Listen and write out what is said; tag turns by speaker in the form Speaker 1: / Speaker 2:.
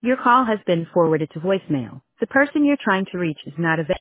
Speaker 1: Your call has been forwarded to voicemail. The person you're trying to reach is not available.